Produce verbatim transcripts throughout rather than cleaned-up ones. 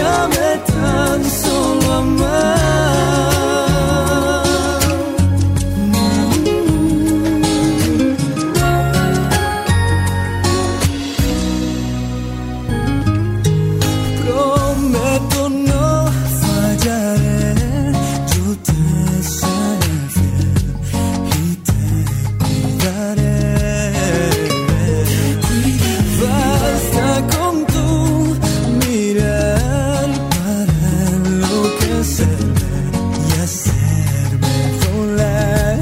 déjame tan solo amar. Prometo no fallaré, yo te seré fiel y te cuidaré. Basta con tu mirar para enloquecerme y hacerme volar.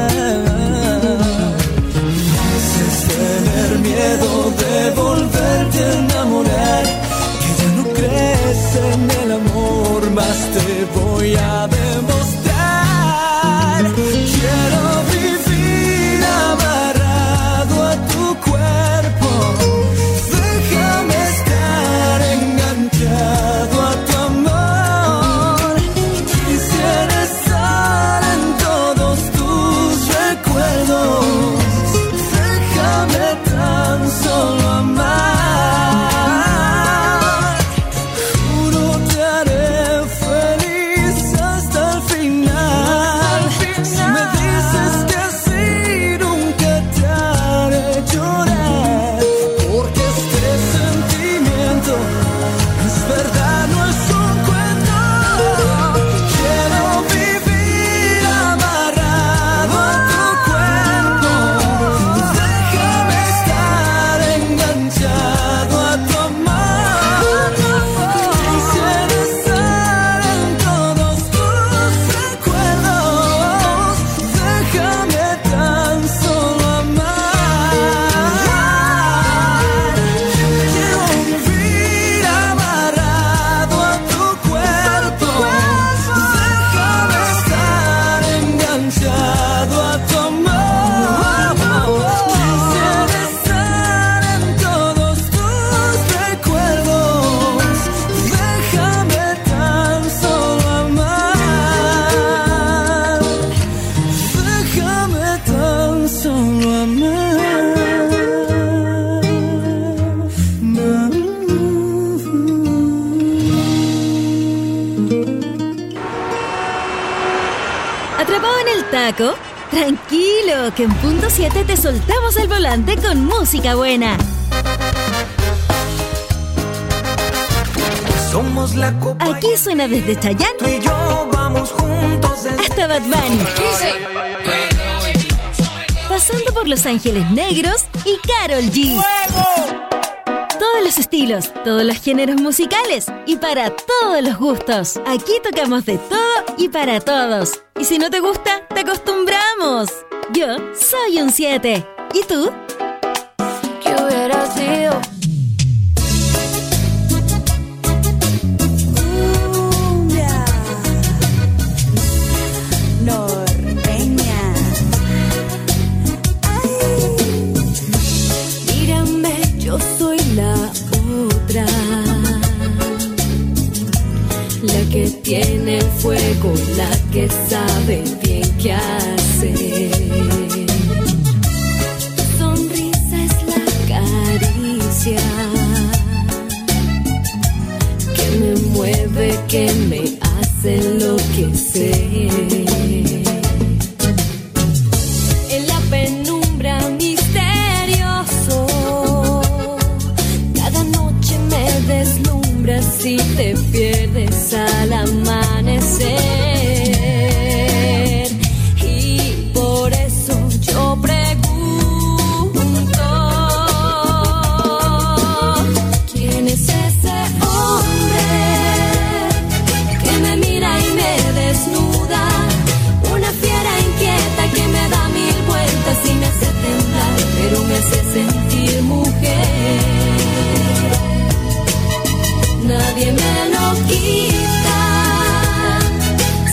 Haces tener miedo de volverte a enamorar, que ya no crees en el amor, más te voy a demostrar. Quiero vivir amarrado a tu cuerpo, déjame estar enganchado a tu amor. Quisiera estar en todos tus recuerdos, déjame tan solo amar. Juro te haré feliz hasta el final. Si me dices que sí, nunca te haré llorar, porque este sentimiento es verdad, no es un cuento. Quiero vivir amarrado a tu cuerpo, déjame estar enganchado a tu amor. Quisiera estar en todos tus recuerdos, déjame tan solo amar. Quiero vivir amarrado a tu cuerpo, déjame estar enganchado a tu amor. Quisiera estar en todos tus recuerdos, déjame tan solo amar. Déjame tan solo amar. ¿Atrapado en el taco? Tranquilo, que en punto siete te soltamos el volante con música buena. Somos la copa. Aquí suena desde Chayanne Tú y yo vamos juntos desde hasta Bad Bunny, pasando por Los Ángeles Negros y Karol G. Todos los estilos, todos los géneros musicales y para todos los gustos. Aquí tocamos de todo y para todos. Y si no te gusta, te acostumbramos. Yo soy un siete. ¿Y tú? ¿Qué hubiera sido? Cumbia norteña. Ay. Mírame, yo soy la otra, la que tiene el fuego, la que sabe bien qué hacer. Tu sonrisa es la caricia que me mueve, que me hace enloquecer. En la penumbra misterioso, cada noche me deslumbras y te pierdes al amanecer. Y por eso yo pregunto, ¿quién es ese hombre que me mira y me desnuda? Una fiera inquieta que me da mil vueltas y me hace temblar, pero me hace sentir mujer. Nadie me lo quita.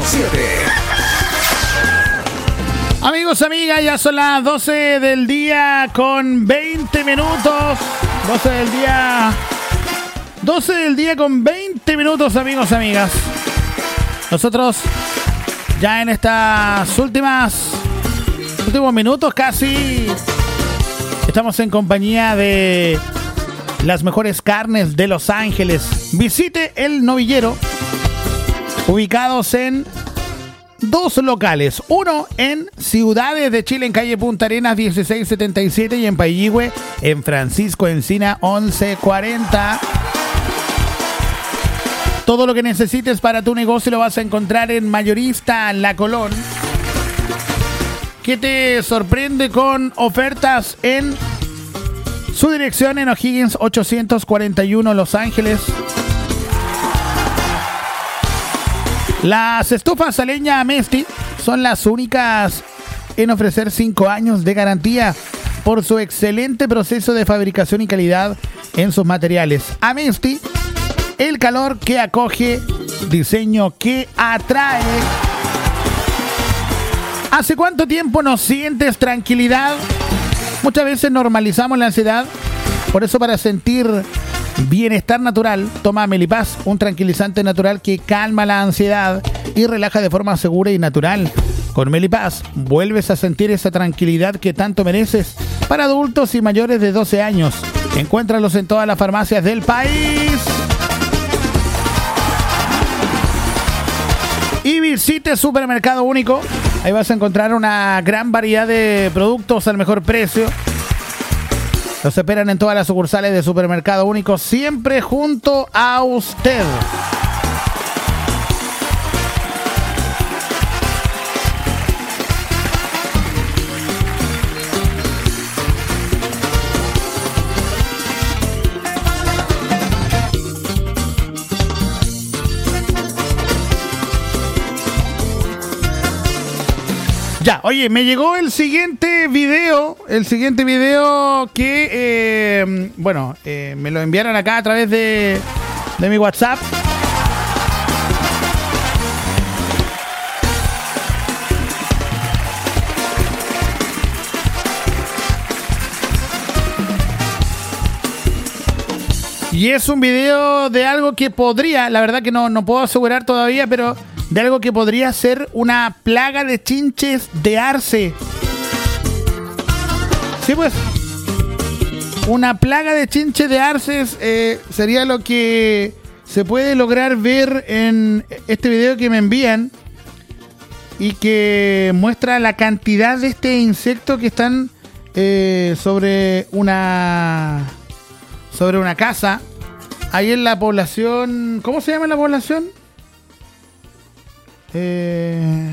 siete. Amigos, amigas, ya son las doce del día con veinte minutos. doce del día. doce del día con veinte minutos, amigos, amigas. Nosotros ya en estas últimas últimos minutos casi estamos en compañía de las mejores carnes de Los Ángeles. Visite El Novillero, ubicados en dos locales, uno en Ciudades de Chile, en calle Punta Arenas dieciséis setenta y siete, y en Payihue, en Francisco Encina once cuarenta. Todo lo que necesites para tu negocio lo vas a encontrar en Mayorista La Colón, que te sorprende con ofertas en su dirección en O'Higgins ochocientos cuarenta y uno, Los Ángeles. Las estufas a leña Amesti son las únicas en ofrecer cinco años de garantía por su excelente proceso de fabricación y calidad en sus materiales. Amesti, el calor que acoge, diseño que atrae. ¿Hace cuánto tiempo no sientes tranquilidad? Muchas veces normalizamos la ansiedad. Por eso, para sentir bienestar natural, toma Melipaz, un tranquilizante natural que calma la ansiedad y relaja de forma segura y natural. Con Melipaz vuelves a sentir esa tranquilidad que tanto mereces. Para adultos y mayores de doce años, encuéntralos en todas las farmacias del país. Y visite Supermercado Único. Ahí vas a encontrar una gran variedad de productos al mejor precio. Los esperan en todas las sucursales de Supermercado Único, siempre junto a usted. Ya, oye, me llegó el siguiente video, el siguiente video que, eh, bueno, eh, me lo enviaron acá a través de, de mi WhatsApp. Y es un video de algo que podría, la verdad que no, no puedo asegurar todavía, pero de algo que podría ser una plaga de chinches de arce. Sí, pues. Una plaga de chinches de arces eh, sería lo que se puede lograr ver en este video que me envían y que muestra la cantidad de este insecto que están eh, sobre una sobre una casa ahí en la población. ¿Cómo se llama la población? Eh...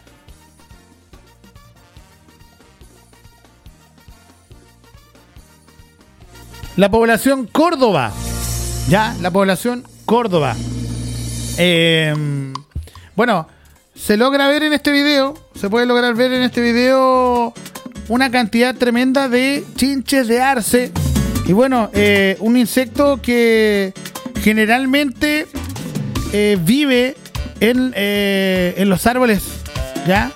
La población Córdoba. Ya, la población Córdoba. Eh, bueno, se logra ver en este video, se puede lograr ver en este video una cantidad tremenda de chinches de arce. Y bueno, eh, un insecto que generalmente eh, vive en, eh, en los árboles, ¿ya?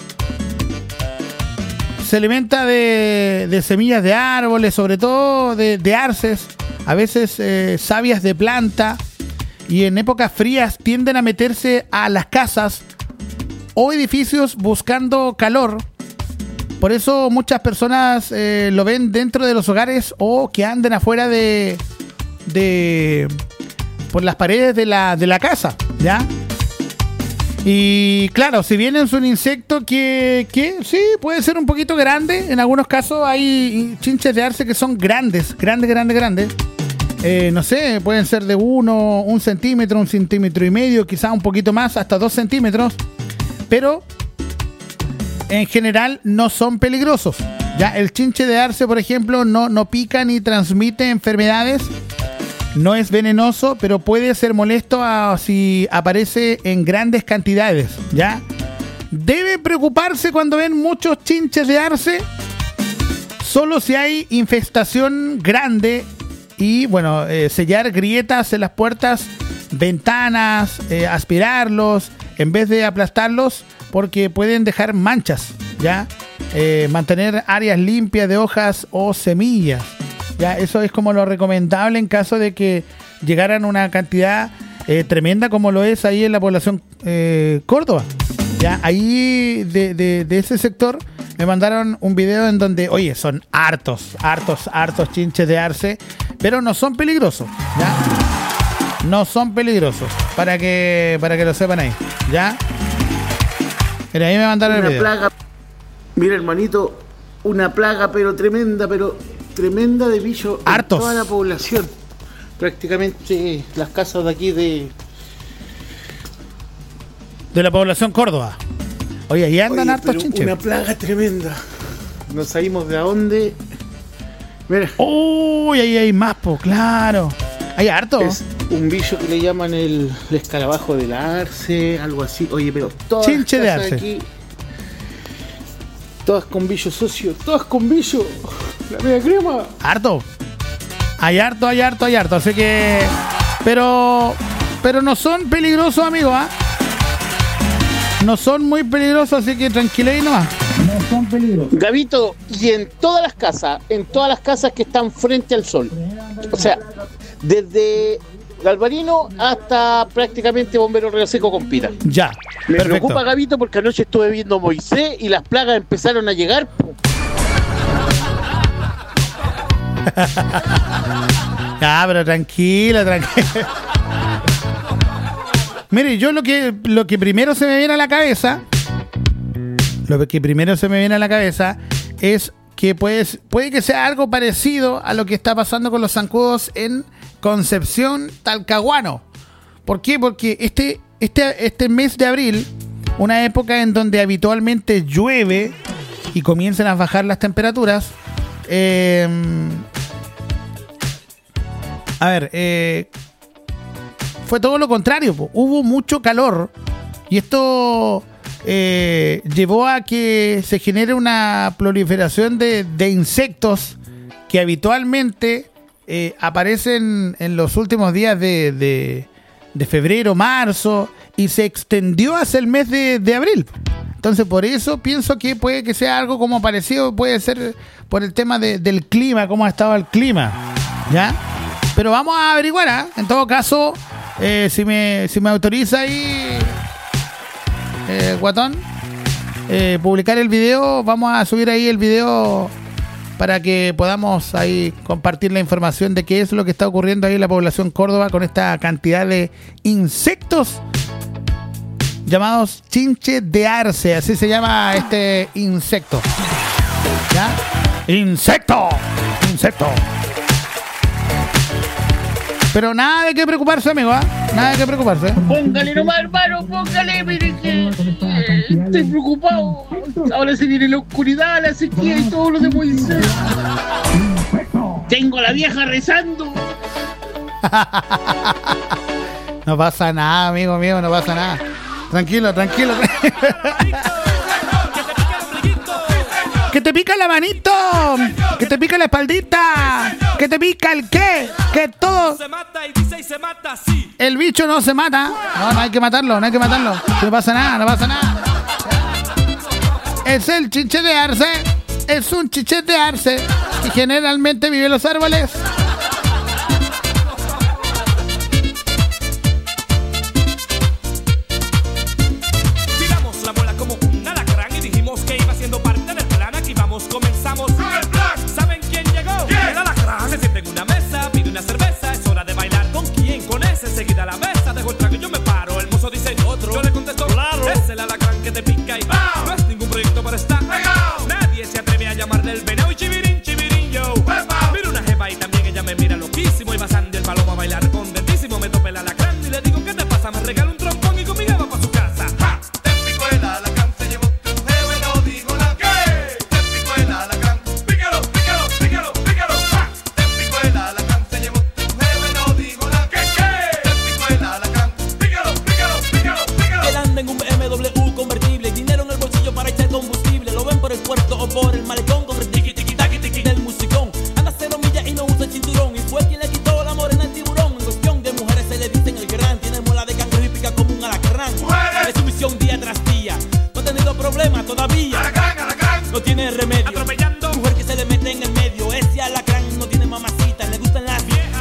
Se alimenta de, de semillas de árboles, sobre todo de, de arces, a veces eh, sabias de planta, y en épocas frías tienden a meterse a las casas o edificios buscando calor. Por eso muchas personas eh, lo ven dentro de los hogares o que anden afuera de, de por las paredes de la, de la casa, ¿ya? Y claro, si bien es un insecto que, que sí, puede ser un poquito grande, en algunos casos hay chinches de arce que son grandes, grandes, grandes, grandes. Eh, no sé, pueden ser de uno, un centímetro, un centímetro y medio, quizás un poquito más, hasta dos centímetros. Pero en general no son peligrosos. Ya el chinche de arce, por ejemplo, no, no pica ni transmite enfermedades. No es venenoso, pero puede ser molesto a, si aparece en grandes cantidades, ¿ya? Debe preocuparse cuando ven muchos chinches de arce, solo si hay infestación grande y, bueno, eh, sellar grietas en las puertas, ventanas, eh, aspirarlos, en vez de aplastarlos, porque pueden dejar manchas, ¿ya? Eh, mantener áreas limpias de hojas o semillas, ¿ya? Eso es como lo recomendable en caso de que llegaran una cantidad eh, tremenda como lo es ahí en la población eh, Córdoba, ¿ya? Ahí de, de, de ese sector me mandaron un video en donde, oye, son hartos, hartos, hartos chinches de arce, pero no son peligrosos, ¿ya? No son peligrosos, para que para que lo sepan ahí, ¿ya? Mira, ahí me mandaron Una el video. plaga, mira hermanito, una plaga pero tremenda, pero tremenda de bichos en Hartos. toda la población. Prácticamente las casas de aquí de... De la población Córdoba. Oye, ahí andan Oye, hartos pero chinches. una plaga tremenda. No sabemos de a dónde. Mira, Uy, ahí hay más, po, claro. Hay harto. es un bicho que le llaman el, el escarabajo del arce, algo así. Oye, pero todas Chinche de las casas arce. aquí, todas con bicho socio, todas con bicho. La media crema. Harto. Hay harto, hay harto, hay harto. Así que. Pero. Pero no son peligrosos, amigos, ¿ah? No son muy peligrosos, así que tranquilo ahí nomás. No son peligrosos. Gabito, y en todas las casas, en todas las casas que están frente al sol. O sea, desde Galvarino hasta prácticamente Bombero Río Seco con Pira. Ya. Me Perfecto. preocupa, Gabito, porque anoche estuve viendo Moisés y las plagas empezaron a llegar. po. Ya, pero tranquilo, tranquilo. Mire, yo lo que, lo que primero se me viene a la cabeza, lo que primero se me viene a la cabeza es que pues, puede que sea algo parecido a lo que está pasando con los zancudos en Concepción, Talcahuano. ¿Por qué? Porque este, este, este mes de abril, una época en donde habitualmente llueve y comienzan a bajar las temperaturas, eh, a ver, eh, fue todo lo contrario, po. Hubo mucho calor y esto eh, llevó a que se genere una proliferación de, de insectos que habitualmente eh, aparecen en los últimos días de, de, de febrero, marzo, y se extendió hacia el mes de, de abril. Entonces por eso pienso que puede que sea algo como parecido, puede ser por el tema de, del clima, cómo ha estado el clima, ¿ya? Pero vamos a averiguar, ¿eh? En todo caso, eh, si me si me autoriza ahí, eh, Guatón, eh, publicar el video, vamos a subir ahí el video para que podamos ahí compartir la información de qué es lo que está ocurriendo ahí en la población Córdoba con esta cantidad de insectos llamados chinche de arce, así se llama este insecto. ¿Ya? ¡Insecto! ¡Insecto! Pero nada de qué preocuparse, amigo, ¿eh? Nada de qué preocuparse. Póngale nomás, hermano, póngale, mire que eh, estoy preocupado. Ahora se viene la oscuridad, la sequía y todo lo de Moisés. Tengo a la vieja rezando. No pasa nada, amigo mío, no pasa nada. Tranquilo, tranquilo. Que te pica la manito, que te pica la espaldita, que te pica el qué, que todo. El bicho no se mata. No, no hay que matarlo, no hay que matarlo. No pasa nada, no pasa nada. Es el chinche de arce, es un chinche de arce y generalmente vive en los árboles. Comenzamos con el plan. ¿Saben quién llegó? ¿Quién? El alacrán. Se siente en una mesa, pide una cerveza. Es hora de bailar. ¿Con quién? Con ese. Enseguida a la mesa. Dejo el trago y yo me paro. El mozo dice otro. Yo le contesto, claro. Es el alacrán que te pica y ¡wow! No es ningún proyecto para estar pegado. Nadie se atreve a llamarle el veneo y chivirín, chivirín, yo. ¡Wepa! Mira una jeva y también ella me mira loquísimo. Y va Sandy el paloma a bailar contentísimo. Me tope el alacrán y le digo, ¿qué te pasa? Me regala un trompón y conmigo va pa' su casa. ¡Ja! Te picó el alacrán, se llevó tu jeva y no digo nada. ¿Qué? Te picó el alacrán. Por el puerto o por el malecón con el tiki tiki taki tiki del musicón. Anda cero millas y no usa el cinturón. Y fue quien le quitó la morena al tiburón. En cuestión de mujeres se le dicen el gran. Tiene mola de cangrejo y pica como un alacrán. Es un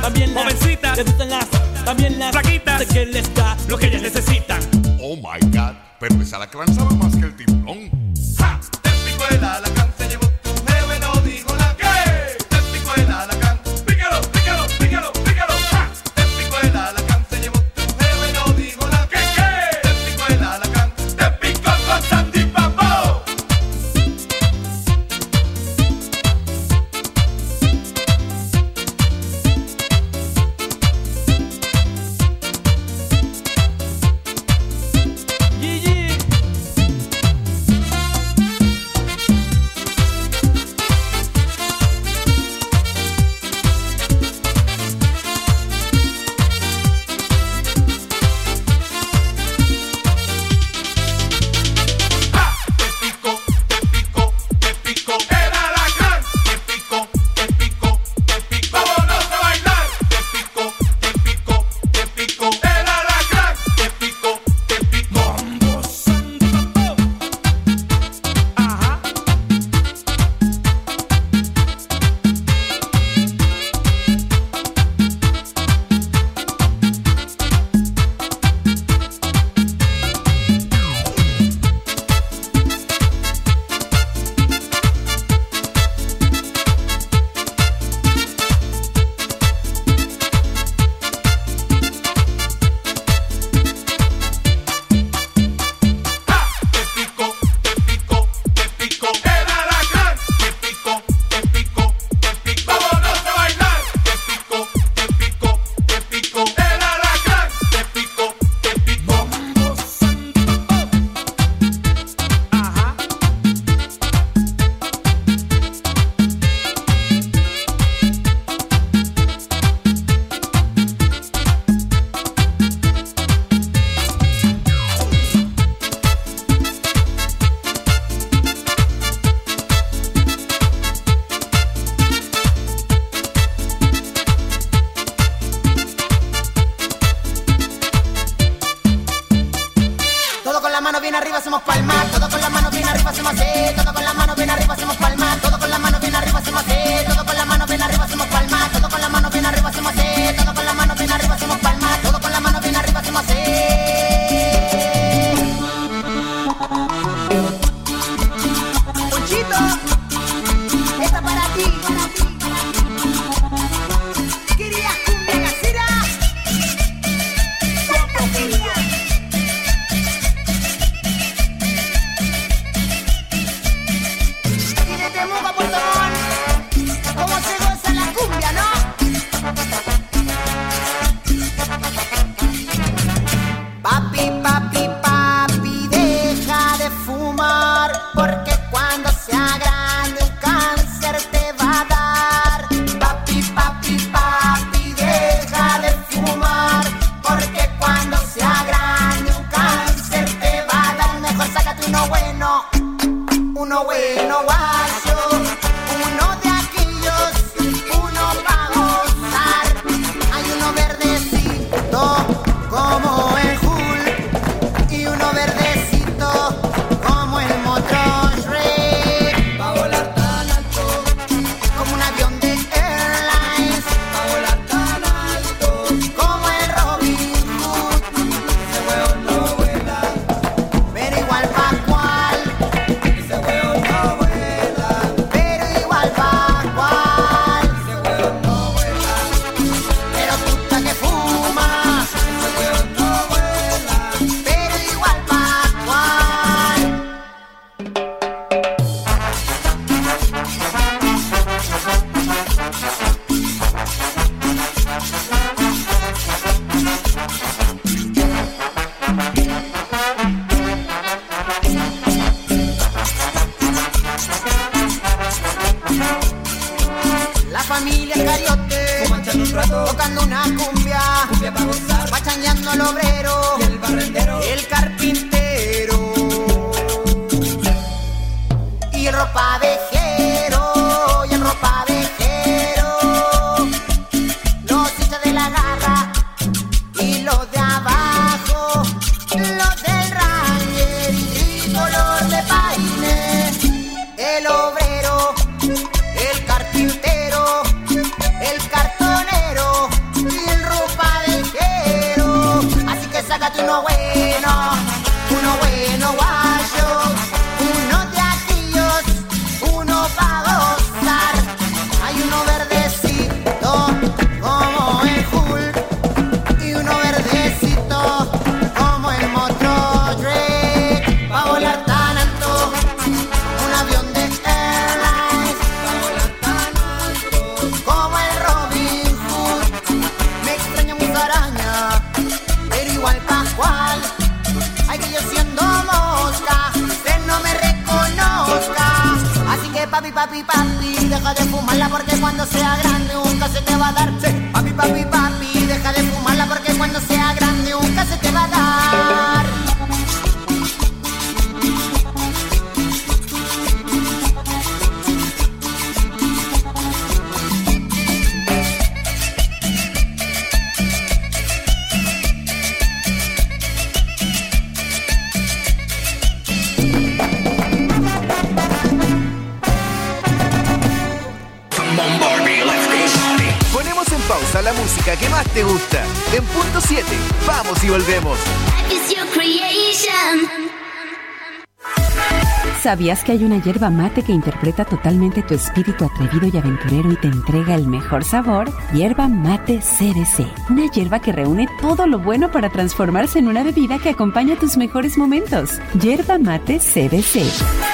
también las jovencitas, les gustan las, también las flaquitas, que les da lo que ellas necesitan. Oh my God, pero esa alacrán sabe más que el tiburón. ¡Ja! Te picó el alacrán, se llevó tu jefe, no dijo la que. Te picó el alacrán, pícalo, pícalo, pícalo, pícalo. ¡Ja! Te picó el alacrán, se llevó tu jefe, no dijo la que. Te picó el alacrán, te picó con Sandy Papo. Gigi. ¡Ja! Te picó, te picó, te picó el alacrán. Te picó, te picó, te picó. Vámonos a bailar. Te picó, te picó, te picó el alacrán. Te picó, te picó. Ajá. ¡Ja! Te picó, te picó, te picó el alacrán. Te picó, te picó, te picó. Vámonos a bailar. Te picó, te picó, te picó el alacrán. Te picó, te picó. Ajá. Todo con la mano bien arriba hacemos palmas, todo con la mano bien arriba hacemos así, todo con la mano bien arriba hacemos palmas, todo con la mano bien arriba hacemos así, todo con la mano bien arriba hacemos palmas, todo con la mano bien arriba hacemos así, todo con la mano bien arriba hacemos palmas, todo con la mano bien arriba hacemos así. Ponchito, esta para ti, para ti. Quería cumbia casera, esta quería. Y de Temuco a Puerto Montt, cómo se goza la cumbia, ¿no? Papi, papi, papi, deja de fumar, porque cuando sea grande un cáncer te va a dar. Papi, papi, papi, deja de fumar, porque cuando sea grande un cáncer te va a dar. Mejor sácate uno bueno, uno bueno guayo, uno de aquellos, uno pa' gozar. Hay uno verdecito como el Hulk y uno verdecito como el motor Shrek. Pa' volar tan alto como un avión de airlines, pa' volar tan alto como el Robin Hood. Ese hueón no vuela, pero igual pa' cual. Ese hueón no vuela, pero igual pa' cual. Ese hueón no vuela, pero puta que fuma. Ese hueón no vuela, pero igual pa' cual. La familia Cariote, tocando una cumbia, cumbia para gozar, pachangueando el obrero, y el barrendero, el carpintero, y el ropavejero, y el ropavejero, los hinchas de la garra, y los de abajo, los del Ranger, y color de paine, el obrero, el carpintero, el cartonero, búscate uno bueno, uno bueno guayo, uno de aquellos, uno pa' gozar. Hay uno verdecito como el Hulk y uno verdecito como el Moto Drake, pa' volar tan alto, un avión de airlines, pa' volar tan alto como el Robin Hood. Me extraña mi araña, pero igual Pascual. Ay, que yo siendo mosca, que no me reconozca. Así que papi, papi, papi, deja de fumarla porque cuando sea grande nunca se te va a dar. Sí. Papi, papi, papi, deja de fumarla porque cuando sea grande nunca se te va a dar. Ponemos en pausa la música que más te gusta. En punto siete, vamos y volvemos. ¿Sabías que hay una yerba mate que interpreta totalmente tu espíritu atrevido y aventurero y te entrega el mejor sabor? Yerba Mate C B C. Una yerba que reúne todo lo bueno para transformarse en una bebida que acompaña tus mejores momentos. Yerba Mate C B C.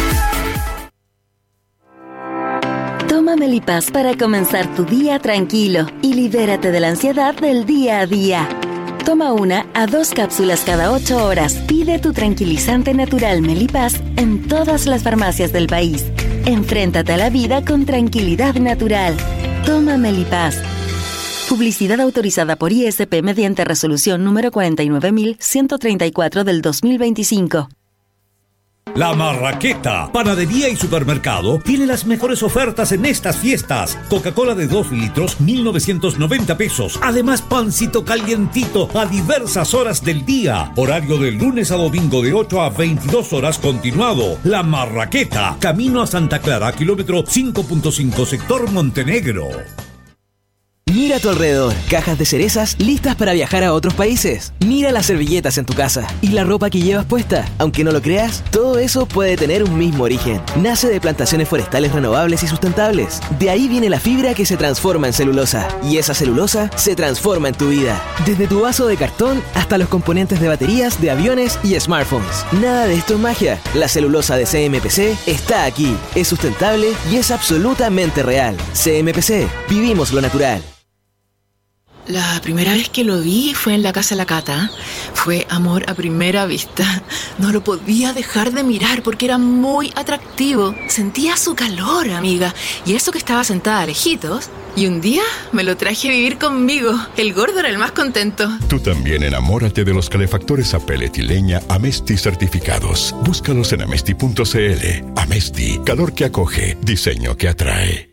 Toma Melipaz para comenzar tu día tranquilo y libérate de la ansiedad del día a día. Toma una a dos cápsulas cada ocho horas. Pide tu tranquilizante natural Melipaz en todas las farmacias del país. Enfréntate a la vida con tranquilidad natural. Toma Melipaz. Publicidad autorizada por I S P mediante resolución número cuarenta y nueve mil ciento treinta y cuatro del dos mil veinticinco. La Marraqueta, panadería y supermercado, tiene las mejores ofertas en estas fiestas. Coca-Cola de dos litros, mil novecientos noventa pesos. Además, pancito calientito a diversas horas del día. Horario de lunes a domingo de ocho a veintidós horas continuado. La Marraqueta, camino a Santa Clara, kilómetro cinco punto cinco, sector Montenegro. Mira a tu alrededor, cajas de cerezas listas para viajar a otros países. Mira las servilletas en tu casa y la ropa que llevas puesta. Aunque no lo creas, todo eso puede tener un mismo origen. Nace de plantaciones forestales renovables y sustentables. De ahí viene la fibra que se transforma en celulosa. Y esa celulosa se transforma en tu vida. Desde tu vaso de cartón hasta los componentes de baterías, de aviones y smartphones. Nada de esto es magia. La celulosa de C M P C está aquí. Es sustentable y es absolutamente real. C M P C. Vivimos lo natural. La primera vez que lo vi fue en la casa de la Cata. Fue amor a primera vista. No lo podía dejar de mirar porque era muy atractivo. Sentía su calor, amiga. Y eso que estaba sentada lejitos. Y un día me lo traje a vivir conmigo. El gordo era el más contento. Tú también enamórate de los calefactores a pellet y leña Amesti certificados. Búscalos en amesti punto c l. Amesti, calor que acoge, diseño que atrae.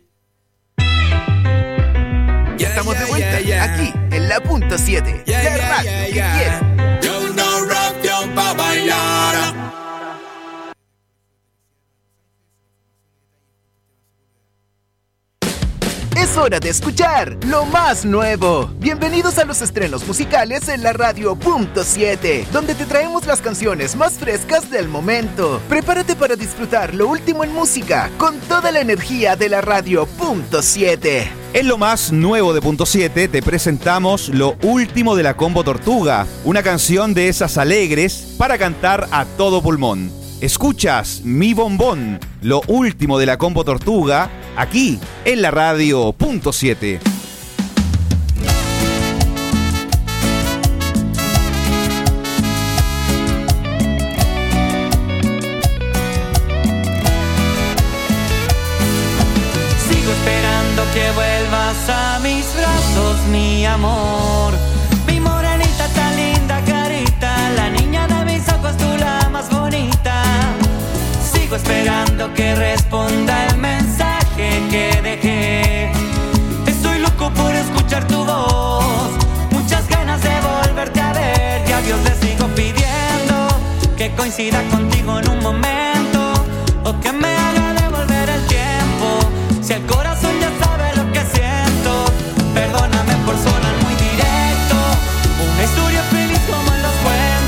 Ya estamos de vuelta, aquí, en la punto siete. La radio que quieres. Yo no rap pa' bailar. Es hora de escuchar lo más nuevo. Bienvenidos a los estrenos musicales en la radio punto siete, donde te traemos las canciones más frescas del momento. Prepárate para disfrutar lo último en música con toda la energía de la radio punto siete. En lo más nuevo de Punto siete te presentamos lo último de la Combo Tortuga, una canción de esas alegres para cantar a todo pulmón. Escuchas Mi Bombón, lo último de la Combo Tortuga, aquí en la radio punto siete. Que vuelvas a mis brazos, mi amor. Mi morenita tan linda carita, la niña de mis ojos, tú la más bonita. Sigo esperando que responda el mensaje que dejé. Estoy loco por escuchar tu voz, muchas ganas de volverte a ver. Y a Dios le sigo pidiendo que coincida contigo en un momento, o que me haga devolver el tiempo. Si el corazón ya sabe lo que siento, perdóname por sonar muy directo. Una historia feliz como en los cuentos.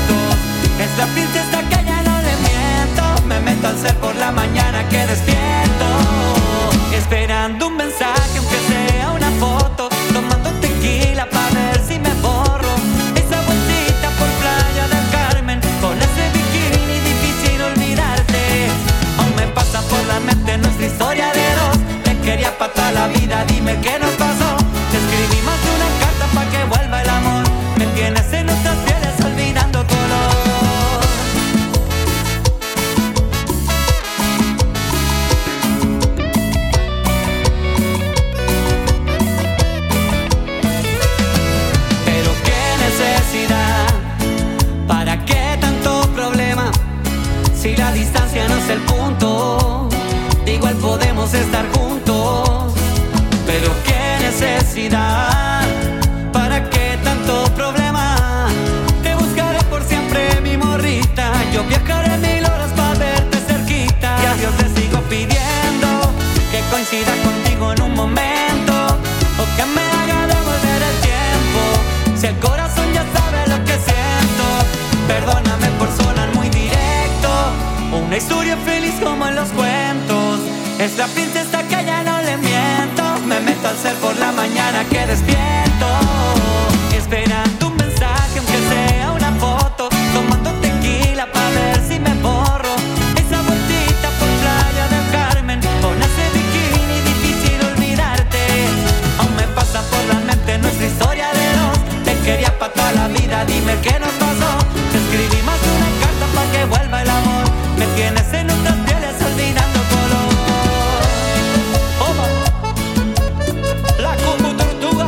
ser por la mañana que despierto, esperando un mensaje aunque sea una foto, tomando tequila para ver si me borro. Esa vueltita por Playa del Carmen, con ese bikini difícil olvidarte. Aún me pasa por la mente nuestra historia de dos. Te quería pa' toda la vida, dime qué nos pasó. Te escribí más de una carta pa' que vuelva el amor. Me tienes en otras pieles olvidando color. Oba, la Combo Tortuga,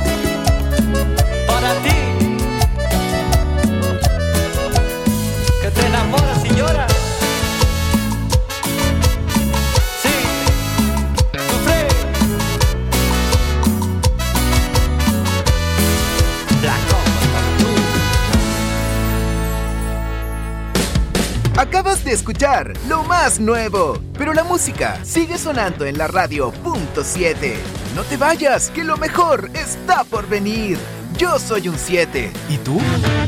para ti, que te enamoras y lloras. Sí, sufre. La Combo Tortuga. Acabas de escuchar lo más nuevo, pero la música sigue sonando en la radio punto siete. No te vayas, que lo mejor está por venir. Yo soy un siete. ¿Y tú?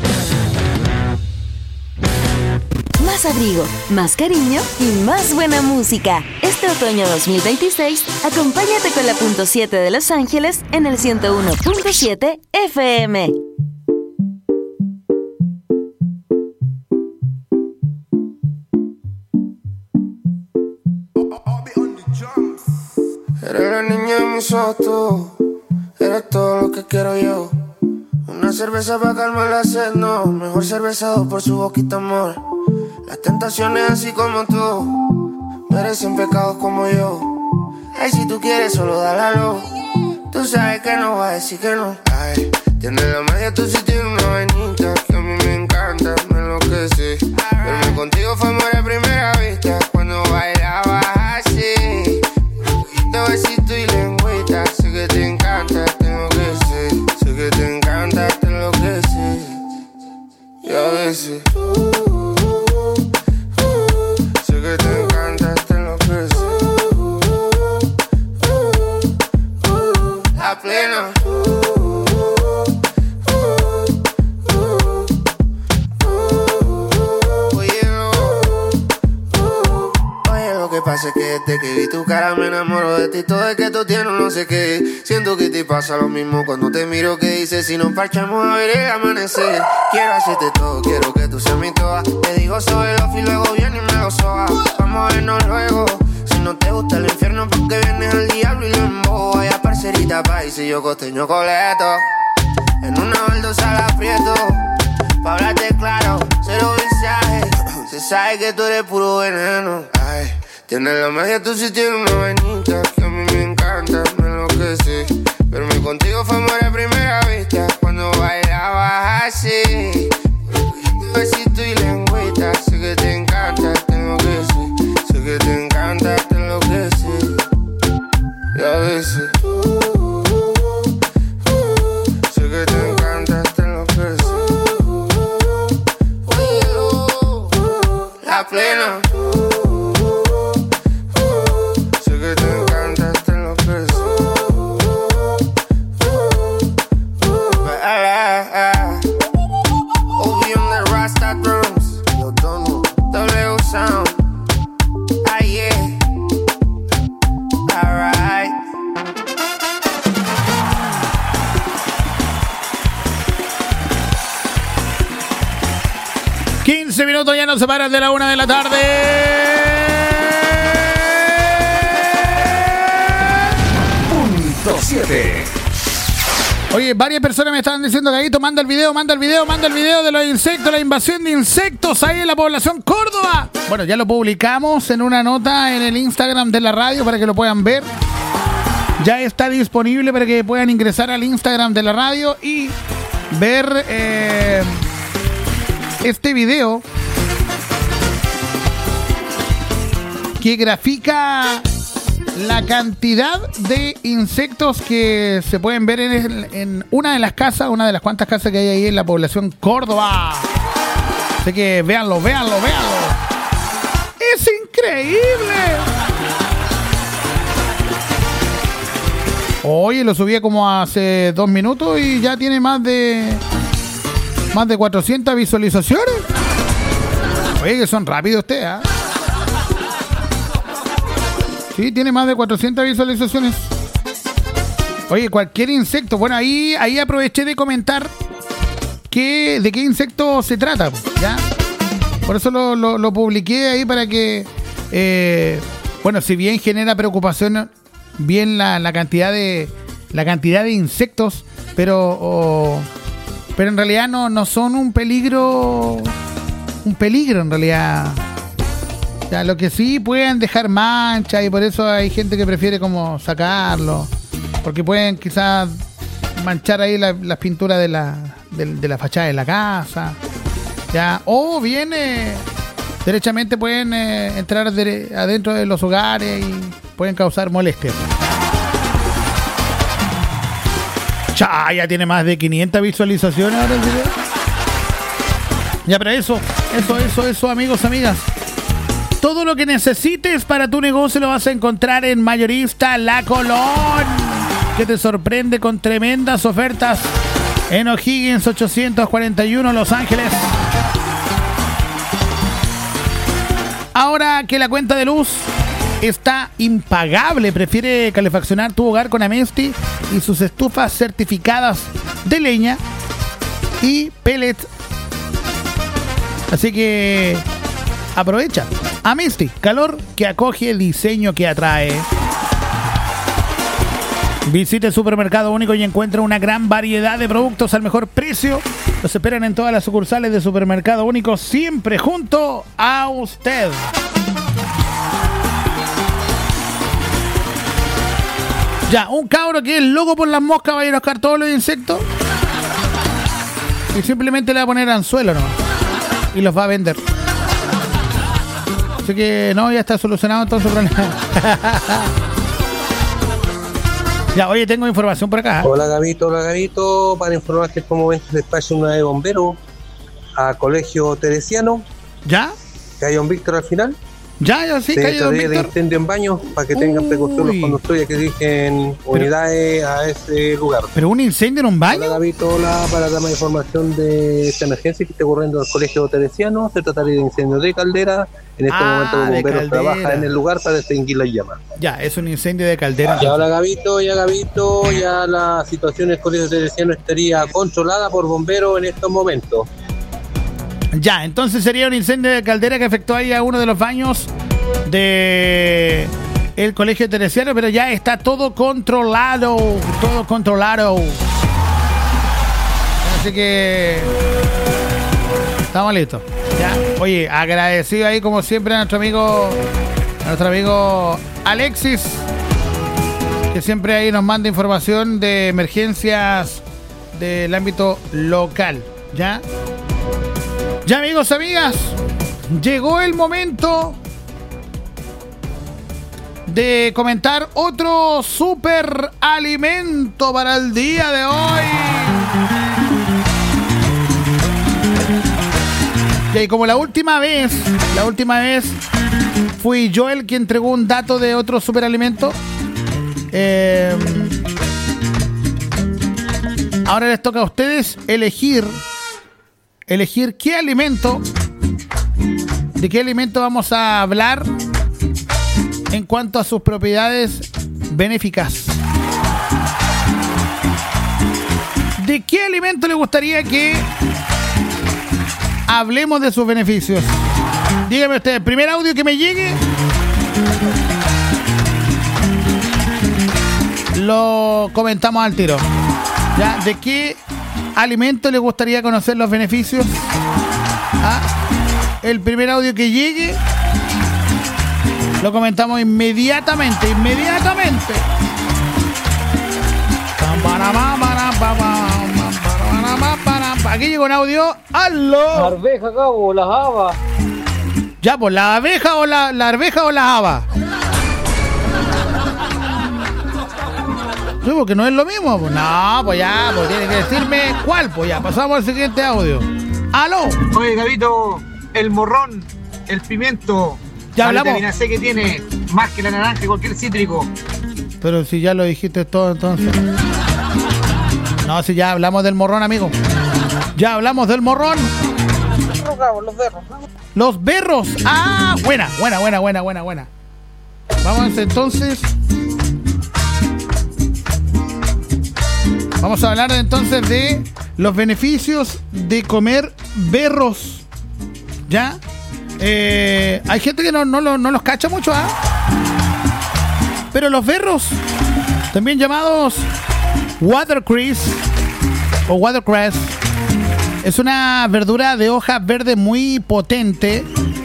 Más abrigo, más cariño y más buena música. Este otoño dos mil veintiséis, acompáñate con la punto siete de Los Ángeles en el ciento uno punto siete F M. Eres la niña de mis ojos, tú. Eres todo lo que quiero yo. Una cerveza para calmar la sed, no. Mejor cervezado por su boquita, amor. Las tentaciones así como tú merecen pecados como yo. Ay, si tú quieres solo dale a luz. Tú sabes que no va a decir que no. Ay, tienes la magia, tú sí tienes una vainita que a mí me encanta, me enloquece. Verme contigo fue amor a primera vista cuando bailabas así. Te besito y lengüita, sé que te encanta, tengo que ser. Sé que te encanta, te enloquece. Y a veces sé que te encanta, te enloquece. La plena. Pasa que desde que vi tu cara me enamoro de ti. Todo es que tú tienes no sé qué. Siento que te pasa lo mismo cuando te miro. Que dices si nos parchamos a ver el amanecer. Quiero hacerte todo, quiero que tú seas mi toa. Te digo sobre los y luego viene y me lo soba. Vamos a vernos luego. Si no te gusta el infierno porque vienes al diablo y lo embobo. Vaya parcerita país y yo costeño coleto. En una baldosa la aprieto. Pa' hablarte claro, cero visaje. Se sabe que tú eres puro veneno. Ay, tienes la magia, tú sí tienes una vainita que a mí me encanta, me enloquece. Verme contigo fue amor a primera vista cuando bailabas así. Besito y lengüita, sé que te encanta, te enloquece. Sé que te encanta, te enloquece. Y a veces sé que te encanta, te enloquece. La plena. quince minutos ya nos separan de la una de la tarde. Punto siete. Oye, varias personas me estaban diciendo que ahí manda el video, manda el video, manda el video de los insectos, la invasión de insectos ahí en la población Córdoba. Bueno, ya lo publicamos en una nota en el Instagram de la radio para que lo puedan ver. Ya está disponible para que puedan ingresar al Instagram de la radio y ver eh, este video que grafica la cantidad de insectos que se pueden ver en, en una de las casas, una de las cuantas casas que hay ahí en la población Córdoba. Así que véanlo, véanlo, véanlo. ¡Es increíble! Oye, lo subí como hace dos minutos y ya tiene más de más de cuatrocientas visualizaciones. Oye, que son rápidos ustedes, ¿ah? ¿eh? Sí, tiene más de cuatrocientas visualizaciones. Oye, cualquier insecto. Bueno, ahí, ahí aproveché de comentar que, de qué insecto se trata, ¿ya? Por eso lo, lo, lo publiqué ahí para que, eh, bueno, si bien genera preocupación, bien la, la cantidad de la cantidad de insectos, pero oh, pero en realidad no, no son un peligro, un peligro en realidad. Ya, lo que sí pueden dejar manchas y por eso hay gente que prefiere como sacarlo, porque pueden quizás manchar ahí las la pinturas de la, de, de la fachada de la casa, ya, o bien eh, derechamente pueden eh, entrar de, adentro de los hogares y pueden causar molestias. Ya, ya tiene más de quinientas visualizaciones ahora el video. Ya, pero eso, eso, eso, eso, amigos, amigas. Todo lo que necesites para tu negocio lo vas a encontrar en Mayorista La Colón, que te sorprende con tremendas ofertas en O'Higgins ochocientos cuarenta y uno, Los Ángeles. Ahora que la cuenta de luz está impagable, prefiere calefaccionar tu hogar con Amesti y sus estufas certificadas de leña y pellet. Así que aprovecha. Amesti, calor que acoge, diseño que atrae. Visite el Supermercado Único y encuentra una gran variedad de productos al mejor precio. Los esperan en todas las sucursales de Supermercado Único, siempre junto a usted. Ya, un cabro que es loco por las moscas va a ir a buscar todos los insectos y simplemente le va a poner anzuelo nomás y los va a vender. Así que no, ya está solucionado entonces el problema. Ya, oye, tengo información por acá. Hola Gabito, hola Gabito, para informarte que en este momento se despacha una de bomberos a Colegio Teresiano. ¿Ya? Que hay un Víctor al final. Ya, ya sí, que hay un Víctor. De incendio en baños, para que tengan precaución los conductores que dirigen unidades a ese lugar. ¿Pero un incendio en un baño? Hola Gabito, hola, para dar más información de esta emergencia que está ocurriendo en el Colegio Teresiano. Se trataría de incendio de caldera. En este ah, momento los bomberos trabajan en el lugar para extinguir las llamas. Ya, es un incendio de caldera. Ya, hola Gabito, ya Gabito, ya la situación en el Colegio Teresiano estaría controlada por bomberos en estos momentos. Ya, entonces sería un incendio de caldera que afectó ahí a uno de los baños de el Colegio Teresiano, pero ya está todo controlado, todo controlado. Así que estamos listos. Ya. Oye, agradecido ahí como siempre a nuestro amigo, a nuestro amigo Alexis, que siempre ahí nos manda información de emergencias del ámbito local. Ya. Ya, amigos, amigas, llegó el momento de comentar otro super alimento para el día de hoy. Y como la última vez, la última vez fui yo el que entregó un dato de otro superalimento, eh, ahora les toca a ustedes elegir elegir qué alimento, de qué alimento vamos a hablar en cuanto a sus propiedades benéficas. ¿De qué alimento le gustaría que hablemos de sus beneficios? Dígame usted, el primer audio que me llegue lo comentamos al tiro. ¿Ya? ¿De qué alimento le gustaría conocer los beneficios? ¿Ah? El primer audio que llegue lo comentamos inmediatamente, inmediatamente. Aquí llega un audio. ¡Aló! La arveja, cabo, las habas. Ya, pues, ¿la abeja o la, la arveja o las habas? Sí, porque no es lo mismo. Pues no, pues ya, pues tiene que decirme cuál. Pues ya, pasamos al siguiente audio. ¡Aló! Oye, Gabito, el morrón, el pimiento, ya la hablamos. vitamina C que tiene, más que la naranja y cualquier cítrico. Pero si ya lo dijiste todo, entonces. No, si ya hablamos del morrón, amigo. Ya hablamos del morrón. Los cabos, los berros. Los berros. Ah, buena, buena, buena, buena, buena, buena. Vamos entonces Vamos a hablar entonces de los beneficios de comer berros. ¿Ya? Eh, hay gente que no, no, no, no los cacha mucho, ¿ah? Pero los berros, también llamados watercress o watercress, es una verdura de hoja verde muy potente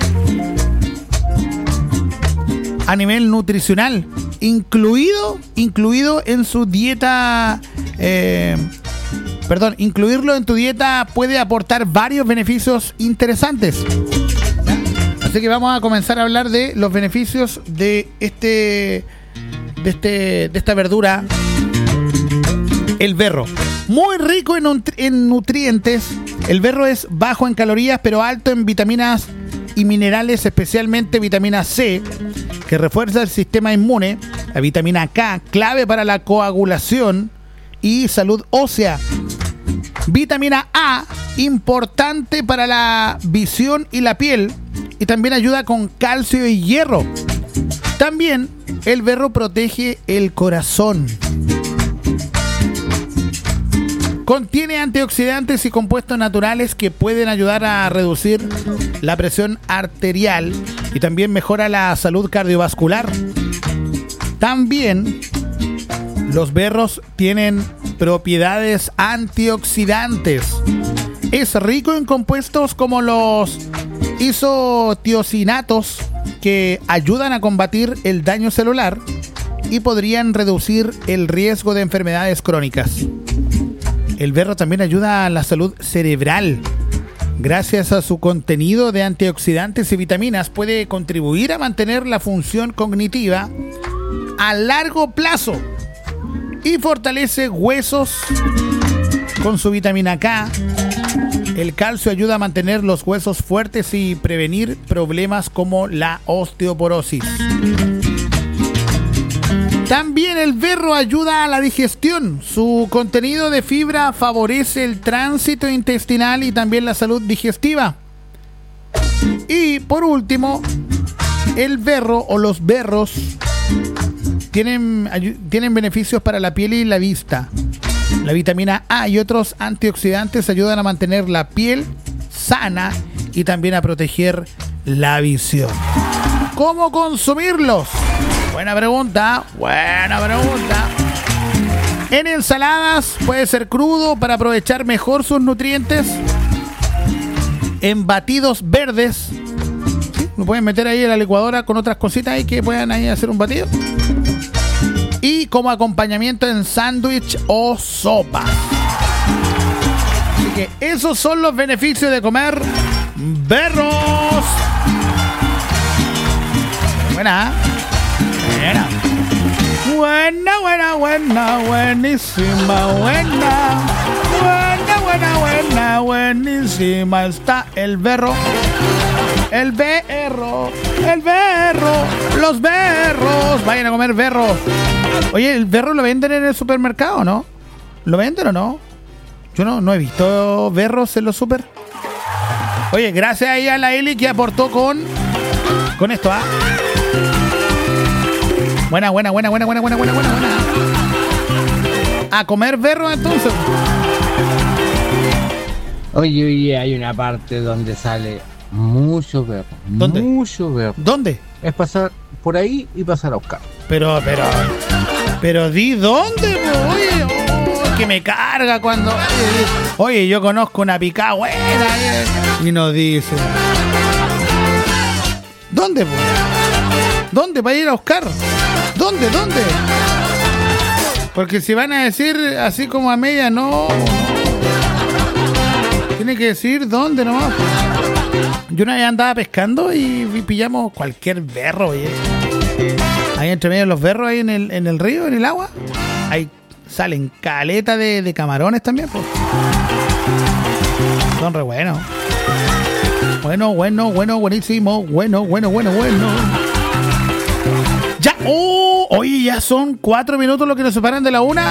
a nivel nutricional, incluido, incluido en su dieta, eh, perdón, incluirlo en tu dieta puede aportar varios beneficios interesantes. Así que vamos a comenzar a hablar de los beneficios de este, de este, de esta verdura, el berro. Muy rico en, nutri- en nutrientes, el berro es bajo en calorías, pero alto en vitaminas y minerales, especialmente vitamina C, que refuerza el sistema inmune, la vitamina K, clave para la coagulación y salud ósea, vitamina A, importante para la visión y la piel, y también ayuda con calcio y hierro. También el berro protege el corazón. Contiene antioxidantes y compuestos naturales que pueden ayudar a reducir la presión arterial y también mejora la salud cardiovascular. También los berros tienen propiedades antioxidantes. Es rico en compuestos como los isotiosinatos, que ayudan a combatir el daño celular y podrían reducir el riesgo de enfermedades crónicas. El berro también ayuda a la salud cerebral. Gracias a su contenido de antioxidantes y vitaminas, puede contribuir a mantener la función cognitiva a largo plazo y fortalece huesos con su vitamina K. El calcio ayuda a mantener los huesos fuertes y prevenir problemas como la osteoporosis. También el berro ayuda a la digestión. Su contenido de fibra favorece el tránsito intestinal y también la salud digestiva. Y por último, el berro o los berros tienen, tienen beneficios para la piel y la vista. La vitamina A y otros antioxidantes ayudan a mantener la piel sana y también a proteger la visión. ¿Cómo consumirlos? Buena pregunta, buena pregunta. En ensaladas puede ser crudo para aprovechar mejor sus nutrientes. En batidos verdes, ¿sí? Lo pueden meter ahí en la licuadora con otras cositas ahí que puedan ahí hacer un batido. Y como acompañamiento en sándwich o sopa. Así que esos son los beneficios de comer berros. Buena, buena. Buena, buena, buena, buenísima, buena. Buena, buena, buena, buenísima. Está el berro. El berro, el berro, los berros. Vayan a comer berros. Oye, ¿el berro lo venden en el supermercado, no? ¿Lo venden o no? Yo no, no he visto berros en los super. Oye, gracias ahí a la Eli que aportó con con esto, ¿ah? Buena, buena, buena, buena, buena, buena, buena, buena, buena. A comer berro entonces. Oye, oye, hay una parte donde sale mucho berro. ¿Dónde? Mucho berro. ¿Dónde? Es pasar por ahí y pasar a buscar. Pero, pero, pero di dónde, po? Oye, oh, que me carga cuando. Oye, oye, yo conozco una picada buena y nos dice. ¿Dónde, po? ¿Dónde para ir a buscar? ¿Dónde? ¿Dónde? Porque si van a decir así como a media, no. Tiene que decir dónde nomás. Yo una vez andaba pescando y, y pillamos cualquier berro, oye. Ahí entre medio de los berros, ahí en el, en el río, en el agua, ahí salen caletas de, de camarones también, pues. Son re buenos. Bueno, bueno, bueno, buenísimo. Bueno, bueno, bueno, bueno. Ya, oh, oye, ya son cuatro minutos los que nos separan de la una.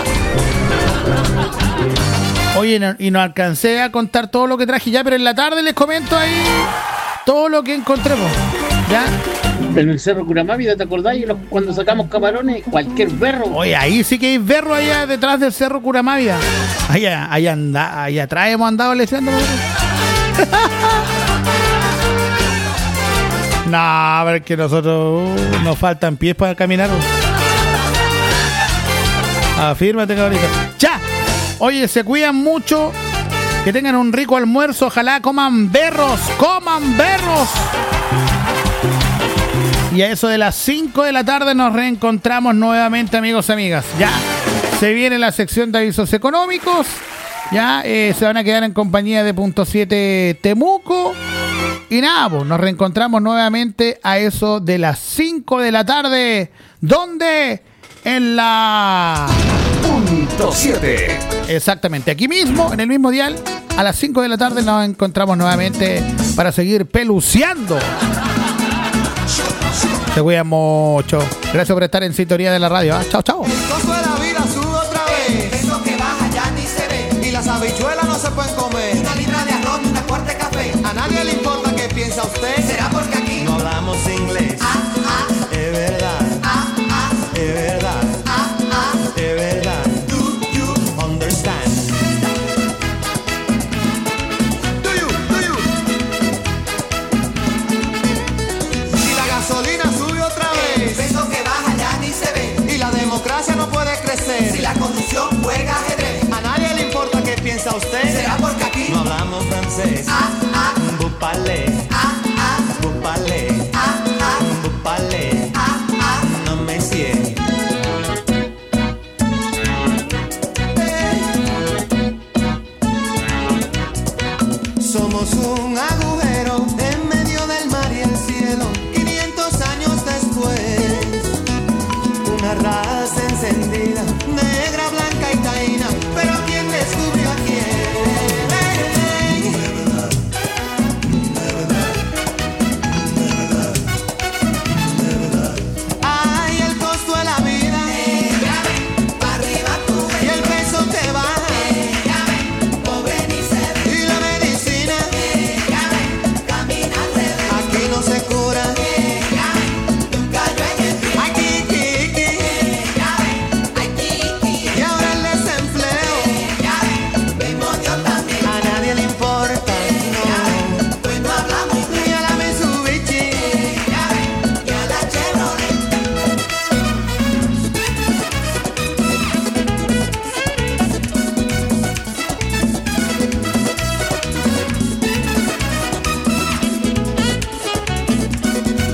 Oye, no, y no alcancé a contar todo lo que traje ya, pero en la tarde les comento ahí todo lo que encontremos. ¿Ya? En el Cerro Curamávida, ¿te acordás? Y los- cuando sacamos camarones, cualquier berro. Oye, ahí sí que hay berro allá detrás del Cerro Curamávida. Allá, allá, anda, allá atrás hemos andado leseando. No, a ver que nosotros uh, nos faltan pies para caminar. Afírmate, cabrito. ¡Ya! Oye, se cuidan mucho. Que tengan un rico almuerzo. Ojalá coman berros. ¡Coman berros! Y a eso de las cinco de la tarde nos reencontramos nuevamente, amigos y amigas. Ya se viene la sección de avisos económicos. Ya eh, se van a quedar en compañía de Punto siete Temuco. Y nada, pues nos reencontramos nuevamente a eso de las cinco de la tarde. ¿Dónde? En la... Punto siete. Exactamente, aquí mismo, en el mismo dial. A las cinco de la tarde nos encontramos nuevamente para seguir peluceando. Se cuidan mucho. Gracias por estar en sintonía de la radio. ¿eh? Chao, chao. Costo de la vida sube otra vez. El peso que baja ya ni se ve. Y las habichuelas no se pueden comer. Una libra de arroz y una cuarta de café. A nadie le importa qué piensa usted. ¿Será porque aquí no hablamos inglés? Ah, ah. Es verdad. Ah, ah. Es verdad. Ah, ah. Es verdad. Do you understand? Do you, do you? Si la gasolina sube otra vez. El peso que baja ya ni se ve. Y la democracia no puede crecer. Si la conducción juega ajedrez. A nadie le importa qué piensa usted. ¿Será porque aquí no hablamos francés? Ah, ah. Bupale. Ah, ah. Bupale. Ah, ah. Bupale. Ah, ah. No me sigue. Somos un agujero